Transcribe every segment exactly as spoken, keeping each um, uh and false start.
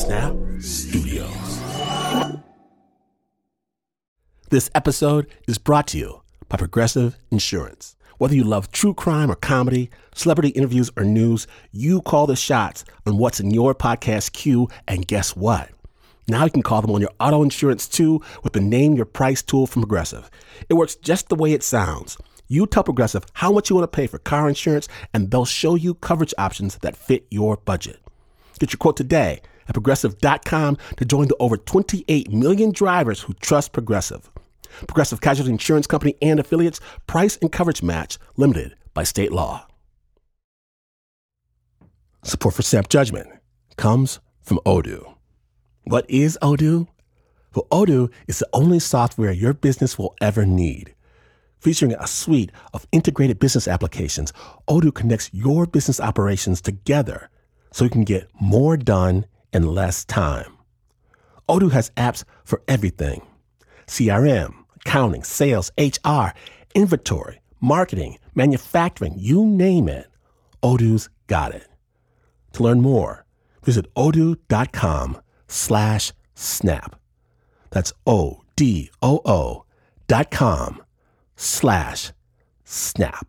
Snap Studios. This episode is brought to you by Progressive Insurance. Whether you love true crime or comedy, celebrity interviews or news, you call the shots on what's in your podcast queue, and guess what? Now you can call them on your auto insurance too with the Name Your Price tool from Progressive. It works just the way it sounds. You tell Progressive how much you want to pay for car insurance, and they'll show you coverage options that fit your budget. Get your quote today at Progressive dot com to join the over twenty-eight million drivers who trust Progressive. Progressive Casualty Insurance Company and affiliates. Price and coverage match limited by state law. Support for Snap Judgment comes from Odoo. What is Odoo? Well, Odoo is the only software your business will ever need. Featuring a suite of integrated business applications, Odoo connects your business operations together so you can get more done in less time. Odoo has apps for everything: C R M, accounting, sales, H R, inventory, marketing, manufacturing, you name it. Odoo's got it. To learn more, visit odoo.com slash snap. That's O-D-O-O dot com slash snap.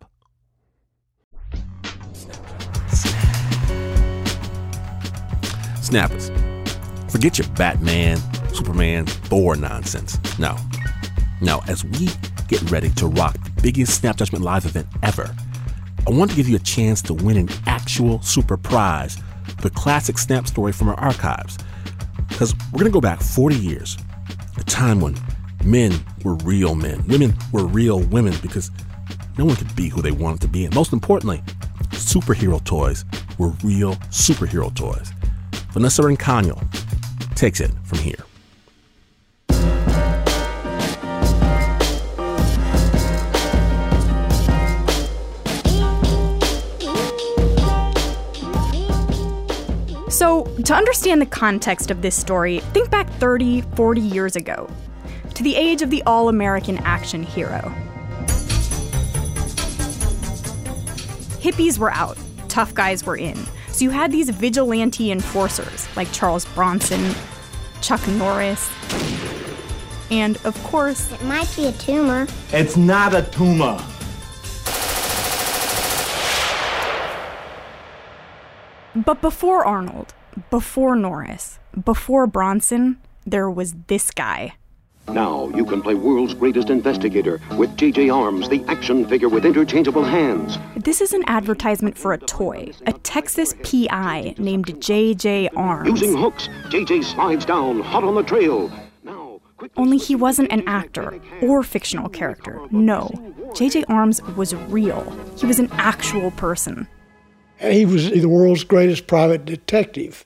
Snappers, forget your Batman, Superman, Thor nonsense. No. No, as we get ready to rock the biggest Snap Judgment Live event ever, I want to give you a chance to win an actual super prize, the classic Snap story from our archives. Because we're going to go back forty years, a time when men were real men, women were real women, because no one could be who they wanted to be. And most importantly, superhero toys were real superhero toys. Vanessa Rincano takes it from here. So, to understand the context of this story, think back thirty, forty years ago, to the age of the all-American action hero. Hippies were out, tough guys were in, so you had these vigilante enforcers like Charles Bronson, Chuck Norris, and, of course... It might be a tumor. It's not a tumor. But before Arnold, before Norris, before Bronson, there was this guy. Now you can play world's greatest investigator with J J Arms, the action figure with interchangeable hands. This is an advertisement for a toy, a Texas P I named J J Arms. Using hooks, J J slides down, hot on the trail. Now, Only he wasn't an actor or fictional character. No, J J Arms was real. He was an actual person. And he was the world's greatest private detective.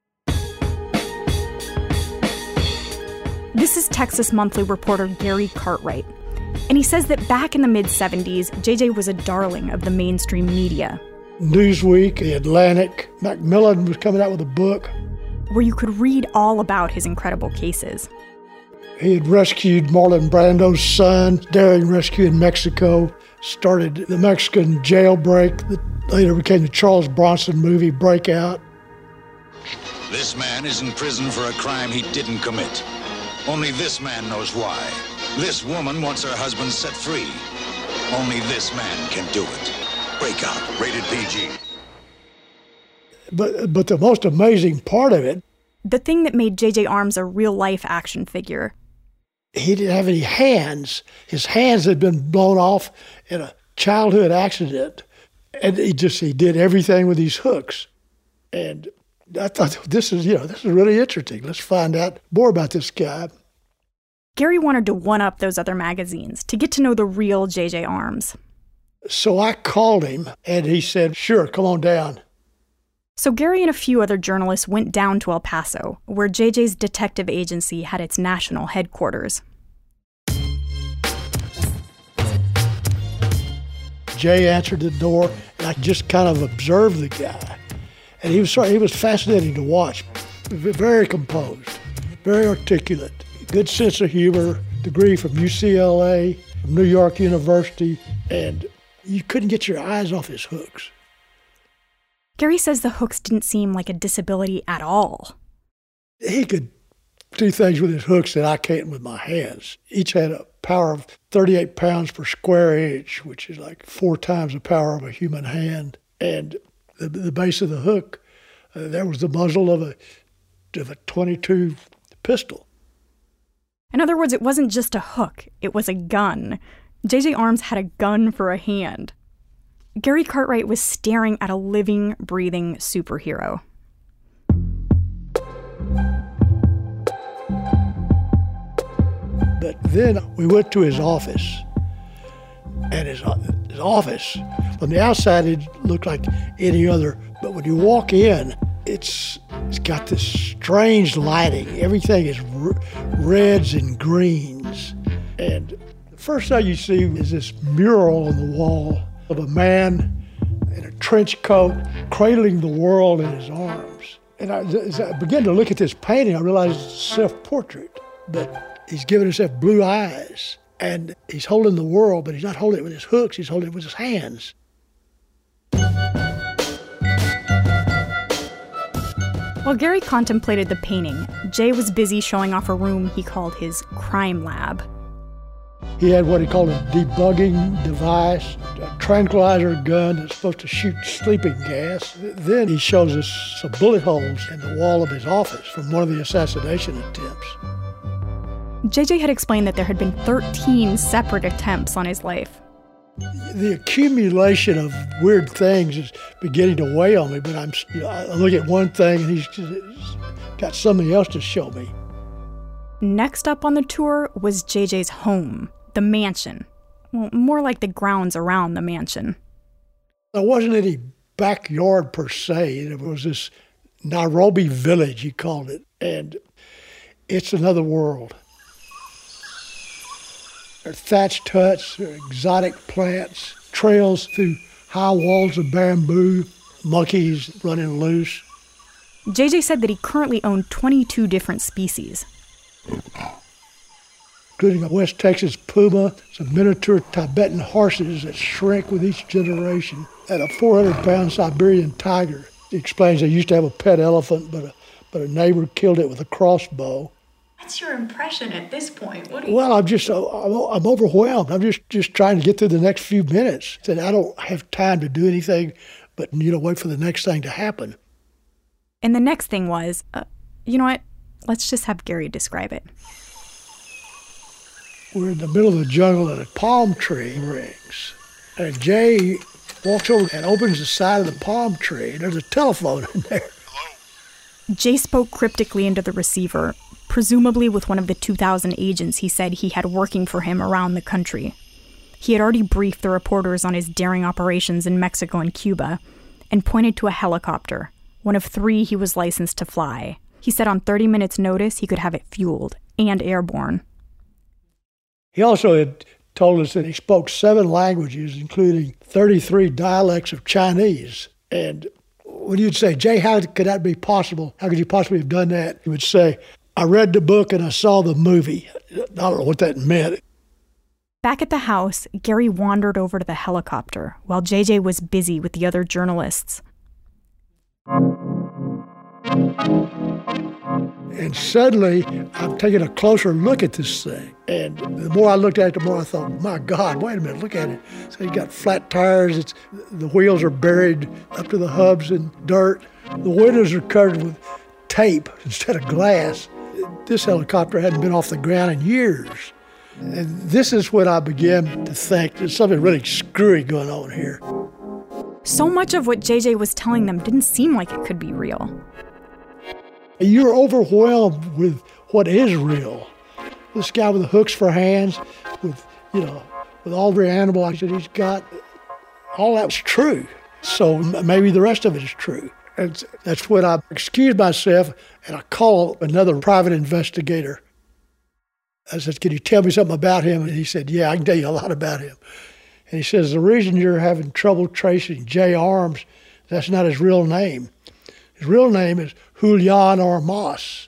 This is Texas Monthly reporter Gary Cartwright. And he says that back in the mid-seventies, J J was a darling of the mainstream media. Newsweek, The Atlantic, Macmillan was coming out with a book. Where you could read all about his incredible cases. He had rescued Marlon Brando's son, daring rescue in Mexico, started the Mexican jailbreak that later became the Charles Bronson movie Breakout. This man is in prison for a crime he didn't commit. Only this man knows why. This woman wants her husband set free. Only this man can do it. Breakout, rated P G. But but the most amazing part of it, the thing that made J J Arms a real-life action figure, he didn't have any hands. His hands had been blown off in a childhood accident. And he just, he did everything with these hooks. And I thought, this is, you know, this is really interesting. Let's find out more about this guy. Gary wanted to one-up those other magazines to get to know the real J J Arms. So I called him, and he said, sure, come on down. So Gary and a few other journalists went down to El Paso, where J J's detective agency had its national headquarters. Jay answered the door, and I just kind of observed the guy. And he was he was fascinating to watch. Very composed, very articulate, good sense of humor, degree from U C L A, from New York University, and you couldn't get your eyes off his hooks. Gary says the hooks didn't seem like a disability at all. He could do things with his hooks that I can't with my hands. Each had a power of thirty-eight pounds per square inch, which is like four times the power of a human hand. And the, the base of the hook, uh, there was the muzzle of a, of a twenty-two pistol. In other words, it wasn't just a hook, it was a gun. J J. Arms had a gun for a hand. Gary Cartwright was staring at a living, breathing superhero. But then we went to his office, and his, his office, from the outside, it looked like any other. But when you walk in, it's it's got this strange lighting. Everything is r- reds and greens. And the first thing you see is this mural on the wall of a man in a trench coat cradling the world in his arms. And I, as I began to look at this painting, I realized it's a self-portrait. But he's giving himself blue eyes, and he's holding the world, but he's not holding it with his hooks, he's holding it with his hands. While Gary contemplated the painting, Jay was busy showing off a room he called his crime lab. He had what he called a debugging device, a tranquilizer gun that's supposed to shoot sleeping gas. Then he shows us some bullet holes in the wall of his office from one of the assassination attempts. J J had explained that there had been thirteen separate attempts on his life. The accumulation of weird things is beginning to weigh on me, but I'm, you know, I look at one thing and he's, he's got something else to show me. Next up on the tour was J J's home, the mansion. Well, more like the grounds around the mansion. There wasn't any backyard per se. There was this Nairobi village, he called it, and it's another world. There are thatched huts, there are exotic plants, trails through high walls of bamboo, monkeys running loose. J J said that he currently owned twenty-two different species. Including a West Texas puma, some miniature Tibetan horses that shrink with each generation, and a four hundred pound Siberian tiger. He explains they used to have a pet elephant, but a, but a neighbor killed it with a crossbow. What's your impression at this point? What do you... Well, I'm just, I'm, I'm overwhelmed. I'm just, just trying to get through the next few minutes. And I don't have time to do anything but, you know, wait for the next thing to happen. And the next thing was, uh, you know what? Let's just have Gary describe it. We're in the middle of the jungle and a palm tree rings. And Jay walks over and opens the side of the palm tree, and there's a telephone in there. Hello? Jay spoke cryptically into the receiver, presumably with one of the two thousand agents he said he had working for him around the country. He had already briefed the reporters on his daring operations in Mexico and Cuba, and pointed to a helicopter, one of three he was licensed to fly. He said on thirty minutes' notice he could have it fueled and airborne. He also had told us that he spoke seven languages, including thirty-three dialects of Chinese. And when you'd say, Jay, how could that be possible? How could you possibly have done that? He would say, I read the book and I saw the movie. I don't know what that meant. Back at the house, Gary wandered over to the helicopter while J J was busy with the other journalists. And suddenly, I'm taking a closer look at this thing. And the more I looked at it, the more I thought, my God, wait a minute, look at it. So you got flat tires, it's, the wheels are buried up to the hubs in dirt. The windows are covered with tape instead of glass. This helicopter hadn't been off the ground in years. And this is when I began to think there's something really screwy going on here. So much of what J J was telling them didn't seem like it could be real. You're overwhelmed with what is real. This guy with the hooks for hands, with, you know, with all the animals that he's got, all that's true. So maybe the rest of it is true. And that's when I excused myself and I called another private investigator. I said, can you tell me something about him? And he said, yeah, I can tell you a lot about him. And he says, the reason you're having trouble tracing Jay Arms, that's not his real name. His real name is Julian Armas.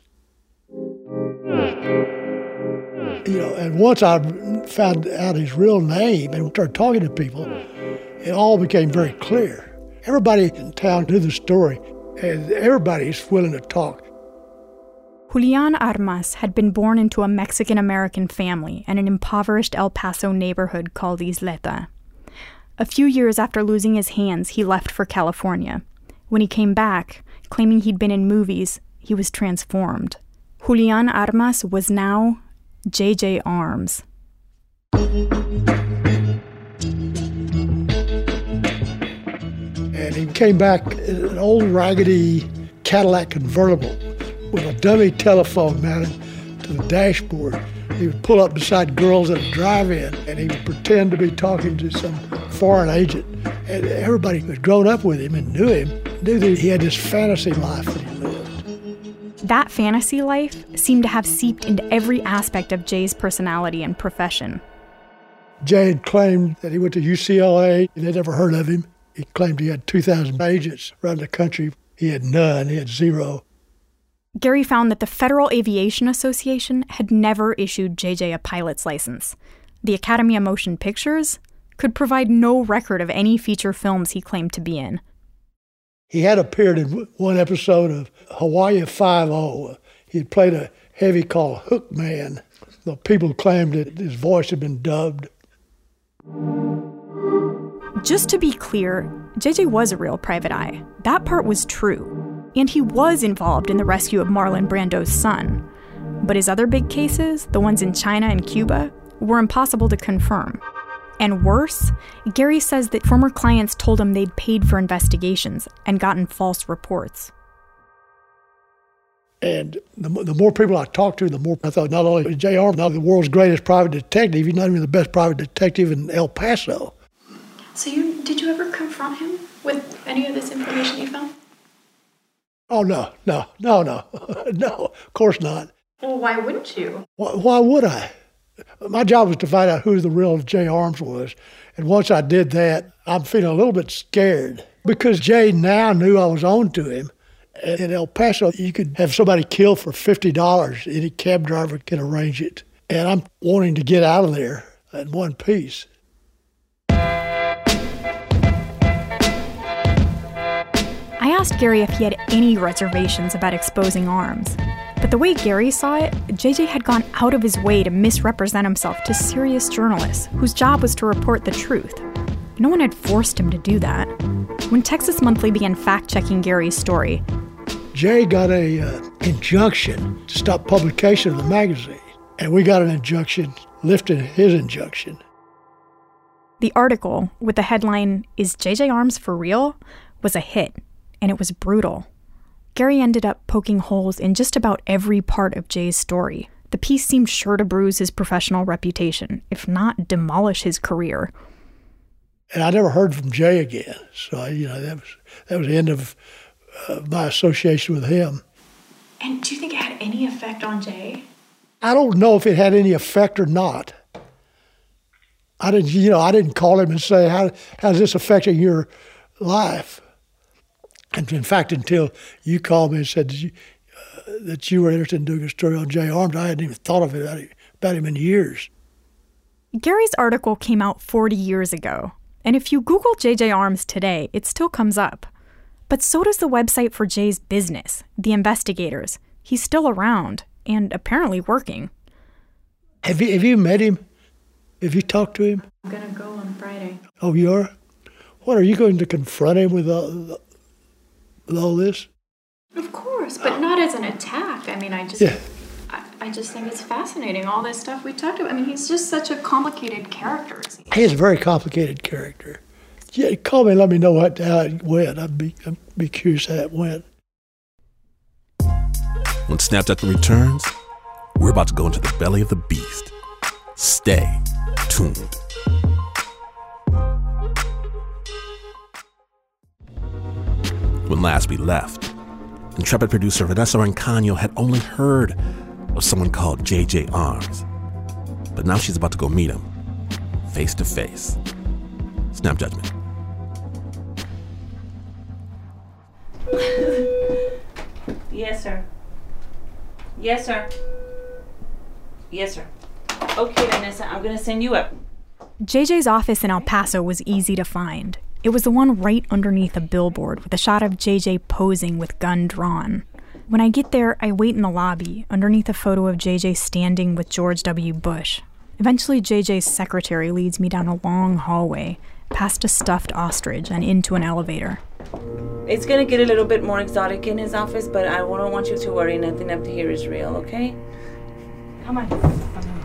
You know, and once I found out his real name and started talking to people, it all became very clear. Everybody in town knew the story, and everybody's willing to talk. Julian Armas had been born into a Mexican-American family in an impoverished El Paso neighborhood called Isleta. A few years after losing his hands, he left for California. When he came back, claiming he'd been in movies, he was transformed. Julian Armas was now J J Arms. And he came back in an old raggedy Cadillac convertible with a dummy telephone mounted to the dashboard. He would pull up beside girls at a drive-in, and he would pretend to be talking to some foreign agent. And everybody who had grown up with him and knew him knew that he had this fantasy life that he lived. That fantasy life seemed to have seeped into every aspect of Jay's personality and profession. Jay had claimed that he went to U C L A, and they'd never heard of him. He claimed he had two thousand agents around the country. He had none. He had zero. Gary found that the Federal Aviation Association had never issued J J a pilot's license. The Academy of Motion Pictures could provide no record of any feature films he claimed to be in. He had appeared in one episode of Hawaii Five-O. He had played a heavy called Hook Man. The people claimed that his voice had been dubbed. Just to be clear, J J was a real private eye. That part was true. And he was involved in the rescue of Marlon Brando's son. But his other big cases, the ones in China and Cuba, were impossible to confirm. And worse, Gary says that former clients told him they'd paid for investigations and gotten false reports. And the, the more people I talked to, the more I thought not only is Jay Arms not the world's greatest private detective, he's not even the best private detective in El Paso. So you did you ever confront him with any of this information you found? Oh, no, no, no, no, no, of course not. Well, why wouldn't you? Why, why would I? My job was to find out who the real Jay Arms was. And once I did that, I'm feeling a little bit scared because Jay now knew I was on to him. And in El Paso, you could have somebody killed for fifty dollars. Any cab driver can arrange it. And I'm wanting to get out of there in one piece. I asked Gary if he had any reservations about exposing Arms. But the way Gary saw it, J J had gone out of his way to misrepresent himself to serious journalists whose job was to report the truth. No one had forced him to do that. When Texas Monthly began fact-checking Gary's story, Jay got a uh, injunction to stop publication of the magazine. And we got an injunction lifting his injunction. The article, with the headline, "Is J J Arms for real?" was a hit. And it was brutal. Gary ended up poking holes in just about every part of Jay's story. The piece seemed sure to bruise his professional reputation, if not demolish his career. And I never heard from Jay again. So, you know, that was that was the end of uh, my association with him. And do you think it had any effect on Jay? I don't know if it had any effect or not. I didn't, you know, I didn't call him and say, how how's this affecting your life? And in fact, until you called me and said that you, uh, that you were interested in doing a story on Jay Arms, I hadn't even thought of it about him in years. Gary's article came out forty years ago, and if you Google J J Arms today, it still comes up. But so does the website for Jay's business, The Investigators. He's still around, and apparently working. Have you, have you met him? Have you talked to him? I'm going to go on Friday. Oh, you are? What, are you going to confront him with all, with all this? Of course, but not as an attack. I mean, I just... Yeah. I, I just think it's fascinating, all this stuff we talked about. I mean, he's just such a complicated character. He is a very complicated character. Yeah, call me and let me know what, how it went. I'd be, I'd be curious how it went. When Snapjudgment returns, we're about to go into the belly of the beast. Stay tuned. When last we left, intrepid producer Vanessa Rancaño had only heard of someone called J J Arms. But now she's about to go meet him, face to face. Snap Judgment. Yes, sir. Yes, sir. Yes, sir. Okay, Vanessa, I'm going to send you up. J J's office in El Paso was easy to find. It was the one right underneath a billboard with a shot of J J posing with gun drawn. When I get there, I wait in the lobby, underneath a photo of J J standing with George W. Bush. Eventually, J J's secretary leads me down a long hallway, past a stuffed ostrich and into an elevator. It's gonna get a little bit more exotic in his office, but I don't want you to worry. Nothing up to here is real, okay? Come on.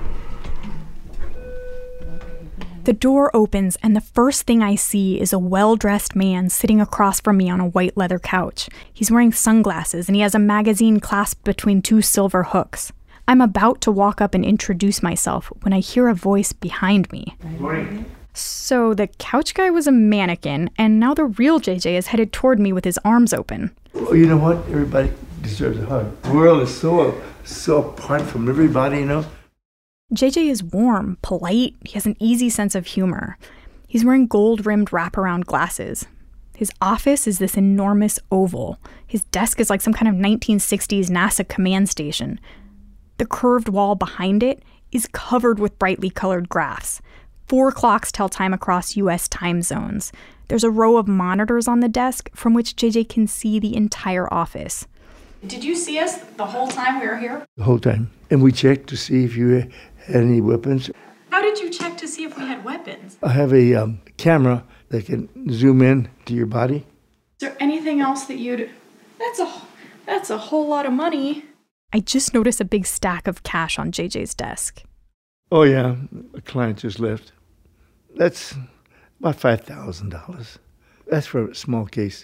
The door opens, and the first thing I see is a well-dressed man sitting across from me on a white leather couch. He's wearing sunglasses, and he has a magazine clasped between two silver hooks. I'm about to walk up and introduce myself when I hear a voice behind me. Morning. So the couch guy was a mannequin, and now the real J J is headed toward me with his arms open. Well, you know what? Everybody deserves a hug. The world is so, so apart from everybody, you know? J J is warm, polite, he has an easy sense of humor. He's wearing gold-rimmed wraparound glasses. His office is this enormous oval. His desk is like some kind of nineteen sixties NASA command station. The curved wall behind it is covered with brightly colored graphs. Four clocks tell time across U S time zones. There's a row of monitors on the desk from which J J can see the entire office. Did you see us the whole time we were here? The whole time. And we checked to see if you had any weapons. How did you check to see if we had weapons? I have a um, camera that can zoom in to your body. Is there anything else that you'd... That's a, that's a whole lot of money. I just noticed a big stack of cash on J J's desk. Oh, yeah. A client just left. That's about five thousand dollars. That's for a small case.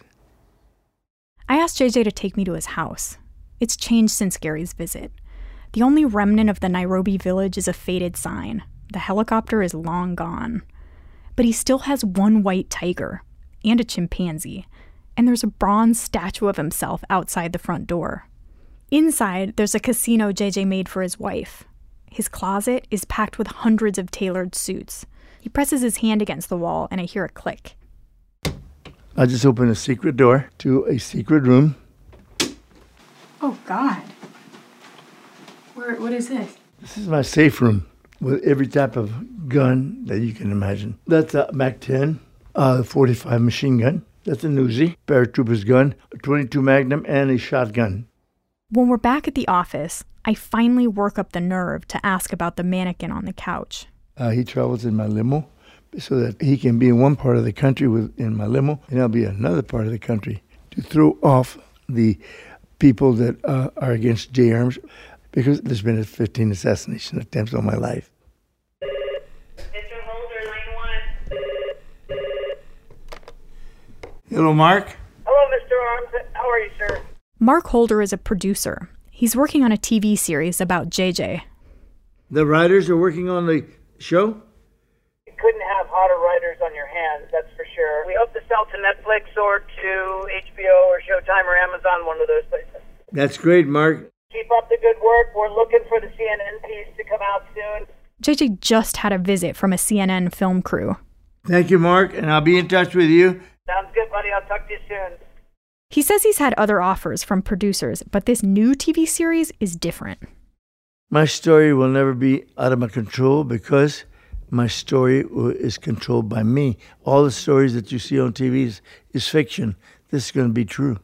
I asked J J to take me to his house. It's changed since Gary's visit. The only remnant of the Nairobi village is a faded sign. The helicopter is long gone. But he still has one white tiger and a chimpanzee, and there's a bronze statue of himself outside the front door. Inside, there's a casino J J made for his wife. His closet is packed with hundreds of tailored suits. He presses his hand against the wall, and I hear a click. I just opened a secret door to a secret room. Oh, God. Where? What is this? This is my safe room with every type of gun that you can imagine. That's a Mac ten, a forty-five machine gun. That's a Uzi, paratrooper's gun, a twenty-two Magnum, and a shotgun. When we're back at the office, I finally work up the nerve to ask about the mannequin on the couch. Uh, he travels in my limo so that he can be in one part of the country with, in my limo, and I'll be in another part of the country to throw off the people that uh, are against J Arms, because there's been fifteen assassination attempts on my life. Mister Holder, line one. Hello, Mark. Hello, Mister Arms. How are you, sir? Mark Holder is a producer. He's working on a T V series about J J. The writers are working on the show? You couldn't have hotter writers on your hands, that's for sure. We hope to sell to Netflix or to H B O or Showtime or Amazon, one of those places. That's great, Mark. Keep up the good work. We're looking for the C N N piece to come out soon. J J just had a visit from a C N N film crew. Thank you, Mark, and I'll be in touch with you. Sounds good, buddy. I'll talk to you soon. He says he's had other offers from producers, but this new T V series is different. My story will never be out of my control because my story is controlled by me. All the stories that you see on T V is, is fiction. This is going to be true.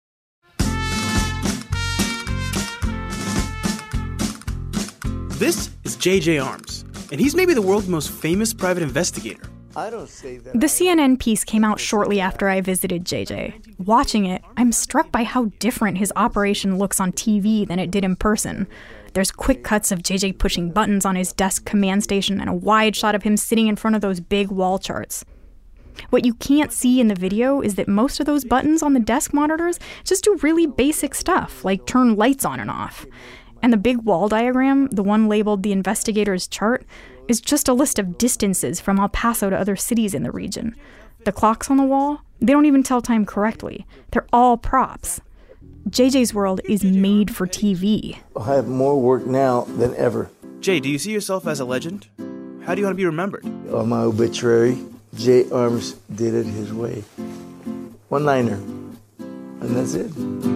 This is J J Arms, and he's maybe the world's most famous private investigator. I don't say that. The C N N piece came out shortly after I visited J J. Watching it, I'm struck by how different his operation looks on T V than it did in person. There's quick cuts of J J pushing buttons on his desk command station and a wide shot of him sitting in front of those big wall charts. What you can't see in the video is that most of those buttons on the desk monitors just do really basic stuff, like turn lights on and off. And the big wall diagram, the one labeled the investigator's chart, is just a list of distances from El Paso to other cities in the region. The clocks on the wall, they don't even tell time correctly. They're all props. J J's world is made for T V. I have more work now than ever. Jay, do you see yourself as a legend? How do you want to be remembered? On my obituary, J. Arms did it his way. One liner. And that's it.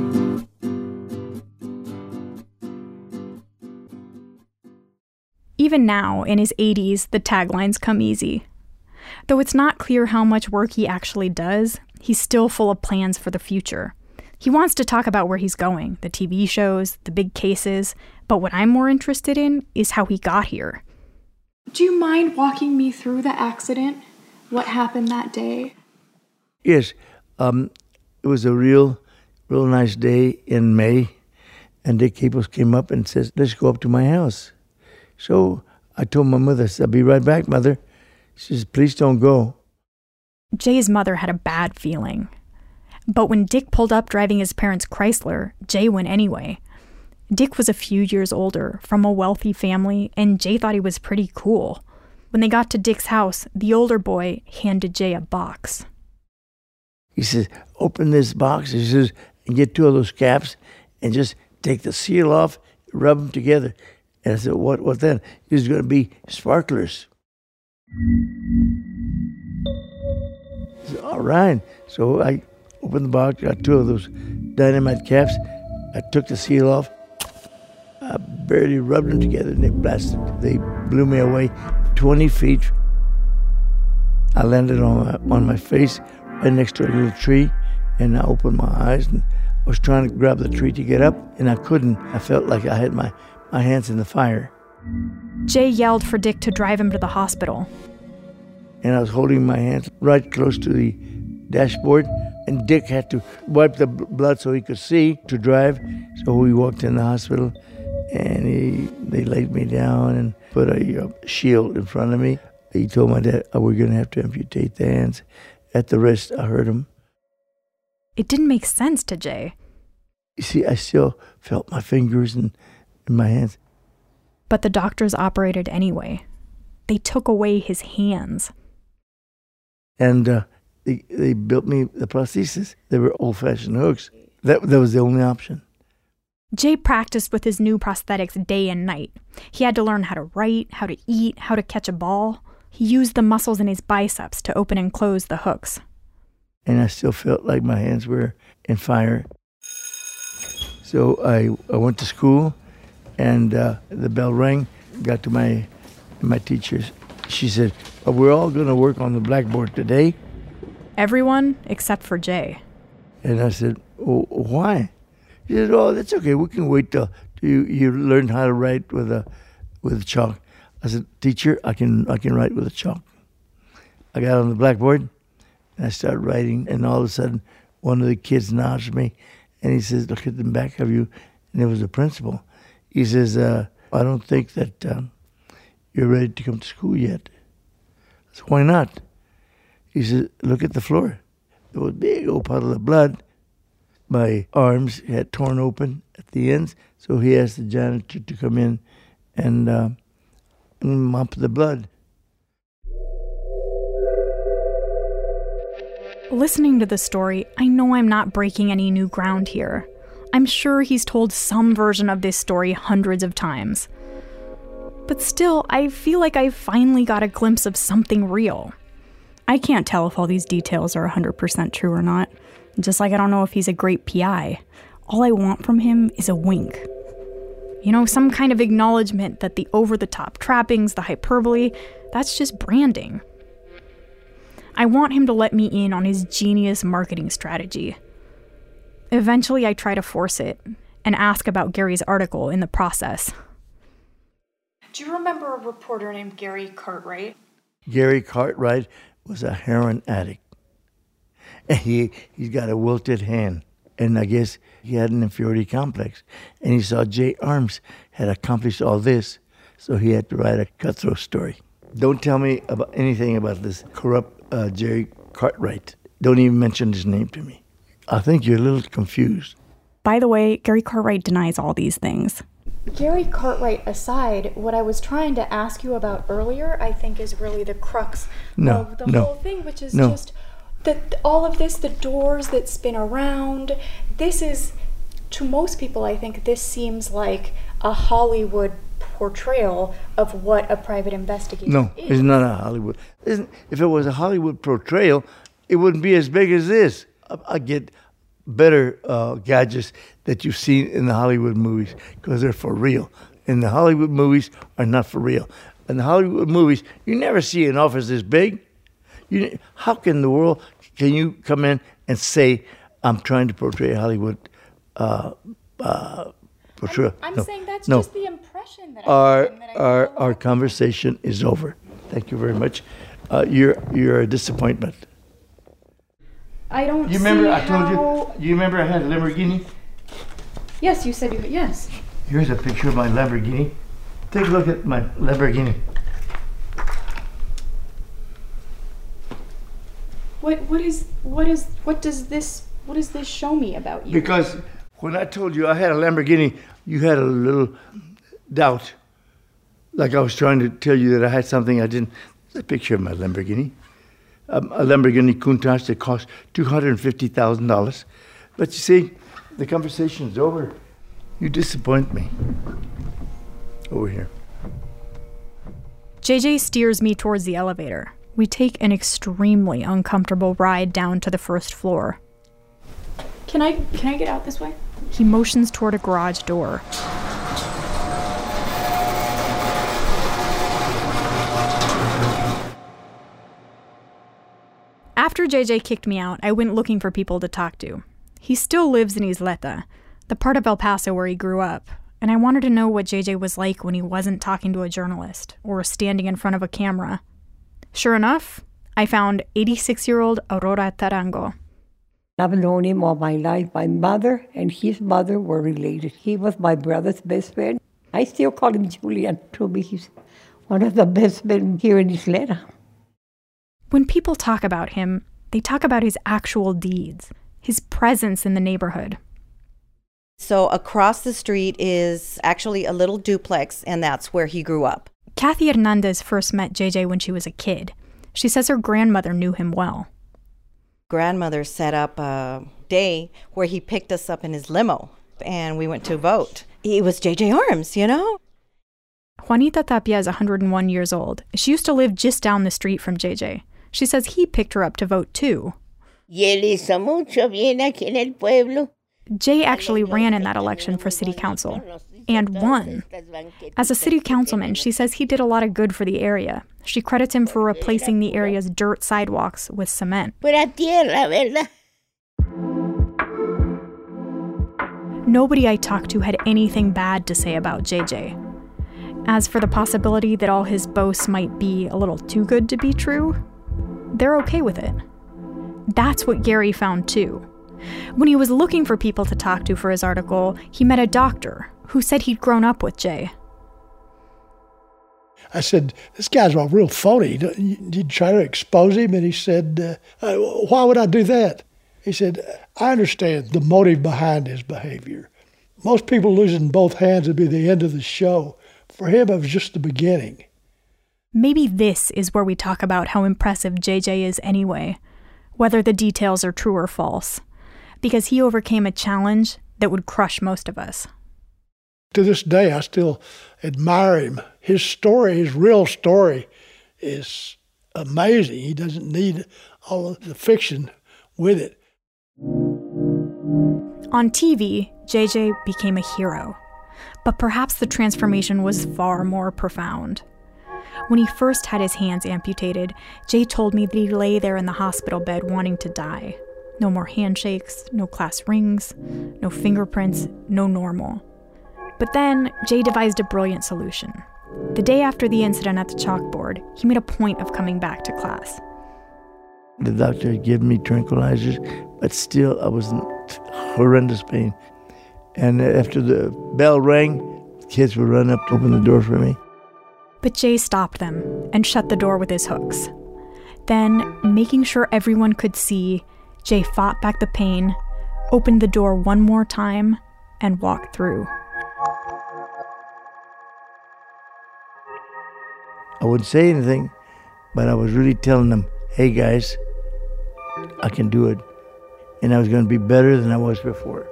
Even now, in his eighties, the taglines come easy. Though it's not clear how much work he actually does, he's still full of plans for the future. He wants to talk about where he's going, the T V shows, the big cases, but what I'm more interested in is how he got here. Do you mind walking me through the accident? What happened that day? Yes, um, it was a real, real nice day in May, and Dick Caples came up and says, let's go up to my house. So I told my mother, I said, I'll be right back, Mother. She says, please don't go. Jay's mother had a bad feeling. But when Dick pulled up driving his parents' Chrysler, Jay went anyway. Dick was a few years older, from a wealthy family, and Jay thought he was pretty cool. When they got to Dick's house, the older boy handed Jay a box. He says, open this box, he says, and get two of those caps, and just take the seal off, rub them together. And I said, what, what then? These are going to be sparklers. I said, all right. So I opened the box, got two of those dynamite caps. I took the seal off. I barely rubbed them together, and they blasted. They blew me away twenty feet. I landed on my, on my face right next to a little tree, and I opened my eyes, and I was trying to grab the tree to get up, and I couldn't. I felt like I had my, my hands in the fire. Jay yelled for Dick to drive him to the hospital. And I was holding my hands right close to the dashboard, and Dick had to wipe the blood so he could see to drive. So we walked in the hospital, and he, they laid me down and put a uh, shield in front of me. He told my dad, oh, we're going to have to amputate the hands. At the wrist, I hurt him. It didn't make sense to Jay. You see, I still felt my fingers and, and my hands. But the doctors operated anyway. They took away his hands. And uh, they, they built me the prosthesis. They were old-fashioned hooks. That, that was the only option. Jay practiced with his new prosthetics day and night. He had to learn how to write, how to eat, how to catch a ball. He used the muscles in his biceps to open and close the hooks. And I still felt like my hands were in fire. So I, I went to school, and uh, the bell rang. Got to my my teacher. She said, oh, we're all going to work on the blackboard today. Everyone except for Jay. And I said, oh, why? She said, oh, that's okay. We can wait till you, you learn how to write with a with chalk. I said, teacher, I can I can write with a chalk. I got on the blackboard, and I started writing, and all of a sudden, one of the kids nudged me, and he says, look at the back of you. And it was the principal. He says, uh, I don't think that um, you're ready to come to school yet. I said, why not? He said, look at the floor. There was a big old puddle of blood. My arms had torn open at the ends, so he asked the janitor to come in and, uh, and mop the blood. Listening to the story, I know I'm not breaking any new ground here. I'm sure he's told some version of this story hundreds of times. But still, I feel like I finally got a glimpse of something real. I can't tell if all these details are one hundred percent true or not, just like I don't know if he's a great P I. All I want from him is a wink. You know, some kind of acknowledgement that the over-the-top trappings, the hyperbole, that's just branding. I want him to let me in on his genius marketing strategy. Eventually, I try to force it and ask about Gary's article in the process. Do you remember a reporter named Gary Cartwright? Gary Cartwright was a heroin addict. And he, he's got a wilted hand. And I guess he had an inferiority complex. And he saw Jay Arms had accomplished all this, so he had to write a cutthroat story. Don't tell me about anything about this corrupt uh, Jerry Cartwright. Don't even mention his name to me. I think you're a little confused. By the way, Gary Cartwright denies all these things. Gary Cartwright aside, what I was trying to ask you about earlier, I think is really the crux no, of the no, whole thing, which is no. just that all of this, the doors that spin around, this is, to most people, I think this seems like a Hollywood portrayal of what a private investigator no, is. it's not a Hollywood. Isn't, if it was a Hollywood portrayal, it wouldn't be as big as this. I, I get better uh, gadgets that you've seen in the Hollywood movies because they're for real. And the Hollywood movies are not for real. In the Hollywood movies, you never see an office this big. You, how can the world, can you come in and say I'm trying to portray Hollywood. Uh, uh, portray, I'm, I'm no, saying that's no. just the impression that our, I'm that I our, our conversation is over. Thank you very much. Uh, you're, you're a disappointment. I don't You remember see I told how... you, you remember I had a Lamborghini? Yes, you said you... Yes. Here's a picture of my Lamborghini. Take a look at my Lamborghini. What what is what is what does this what does this show me about you? Because when I told you I had a Lamborghini, you had a little doubt. Like I was trying to tell you that I had something I didn't. It's a picture of my Lamborghini. Um, a Lamborghini Countach that cost two hundred fifty thousand dollars. But you see, the conversation's over. You disappoint me. Over here. J J steers me towards the elevator. We take an extremely uncomfortable ride down to the first floor. Can I can I get out this way? He motions toward a garage door. After J J kicked me out, I went looking for people to talk to. He still lives in Isleta, the part of El Paso where he grew up, and I wanted to know what J J was like when he wasn't talking to a journalist or standing in front of a camera. Sure enough, I found eighty-six-year-old Aurora Tarango. I've known him all my life. My mother and his mother were related. He was my brother's best friend. I still call him Julian. To me, he's one of the best men here in Isleta. When people talk about him, they talk about his actual deeds, his presence in the neighborhood. So across the street is actually a little duplex, and that's where he grew up. Kathy Hernandez first met J J when she was a kid. She says her grandmother knew him well. Grandmother set up a day where he picked us up in his limo, and we went to vote. It was J J Arms, you know? Juanita Tapia is one hundred one years old. She used to live just down the street from J J. She says he picked her up to vote too. Y él hizo mucho bien aquí en el pueblo. Jay actually ran in that election for city council and won. As a city councilman, she says he did a lot of good for the area. She credits him for replacing the area's dirt sidewalks with cement. Nobody I talked to had anything bad to say about J J. As for the possibility that all his boasts might be a little too good to be true, they're okay with it. That's what Gary found too. When he was looking for people to talk to for his article, he met a doctor who said he'd grown up with Jay. I said, this guy's a real phony. Did you try to expose him? And he said, uh, why would I do that? He said, I understand the motive behind his behavior. Most people losing both hands would be the end of the show. For him, it was just the beginning. Maybe this is where we talk about how impressive J J is anyway, whether the details are true or false. Because he overcame a challenge that would crush most of us. To this day, I still admire him. His story, his real story, is amazing. He doesn't need all of the fiction with it. On T V, J J became a hero. But perhaps the transformation was far more profound. When he first had his hands amputated, Jay told me that he lay there in the hospital bed wanting to die. No more handshakes, no class rings, no fingerprints, no normal. But then, Jay devised a brilliant solution. The day after the incident at the chalkboard, he made a point of coming back to class. The doctor had given me tranquilizers, but still I was in horrendous pain. And after the bell rang, kids would run up to open the door for me. But Jay stopped them and shut the door with his hooks. Then, making sure everyone could see, Jay fought back the pain, opened the door one more time, and walked through. I wouldn't say anything, but I was really telling them, hey guys, I can do it. And I was going to be better than I was before.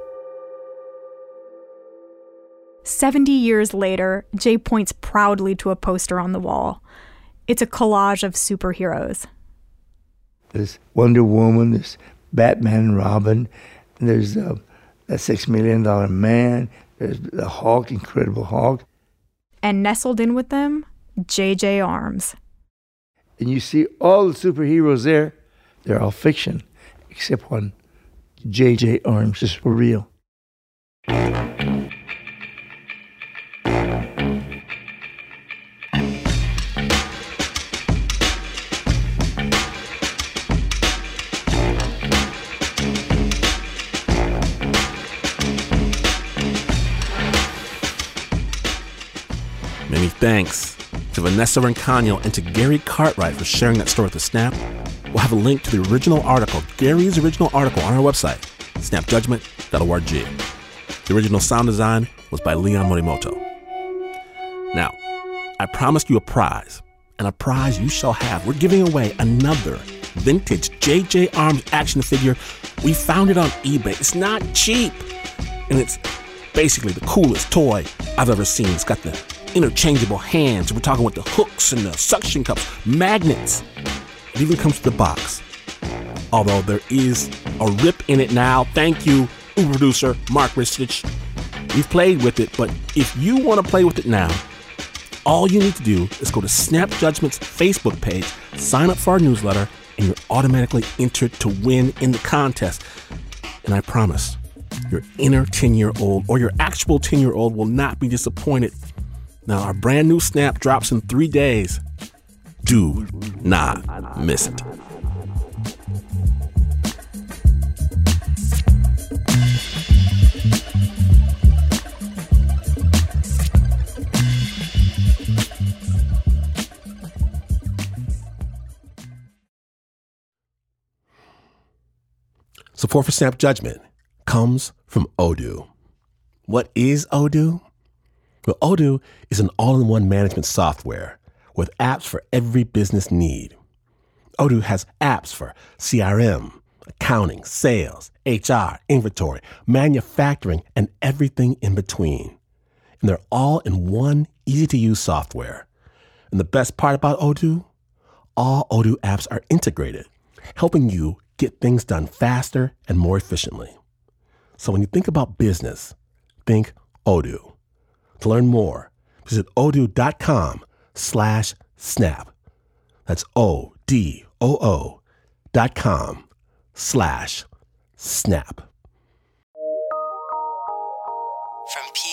Seventy years later, Jay points proudly to a poster on the wall. It's a collage of superheroes. There's Wonder Woman, there's Batman and Robin, and there's uh, a Six Million Dollar Man, there's the Hulk, Incredible Hulk. And nestled in with them, J J Arms. And you see all the superheroes there, they're all fiction, except one, J J Arms is for real. Many thanks to Vanessa Rancano and to Gary Cartwright for sharing that story with the Snap. We'll have a link to the original article, Gary's original article, on our website, snap judgment dot org. The original sound design was by Leon Morimoto. Now, I promised you a prize, and a prize you shall have. We're giving away another vintage J J Arms action figure. We found it on eBay. It's not cheap, and it's basically the coolest toy I've ever seen. It's got the interchangeable hands. We're talking with the hooks and the suction cups, magnets. It even comes with the box. Although there is a rip in it now. Thank you, Uber producer Mark Ristich. We've played with it, but if you want to play with it now, all you need to do is go to Snap Judgment's Facebook page, sign up for our newsletter, and you're automatically entered to win in the contest. And I promise, your inner ten-year-old or your actual ten-year-old will not be disappointed. Now, our brand new Snap drops in three days. Do not miss it. Support for Snap Judgment comes from Odoo. What is Odoo? Well, Odoo is an all-in-one management software with apps for every business need. Odoo has apps for C R M, accounting, sales, H R, inventory, manufacturing, and everything in between. And they're all in one easy-to-use software. And the best part about Odoo? All Odoo apps are integrated, helping you get things done faster and more efficiently. So when you think about business, think Odoo. To learn more, visit odoo.com slash snap. That's O-D-O-O dot com slash snap. From P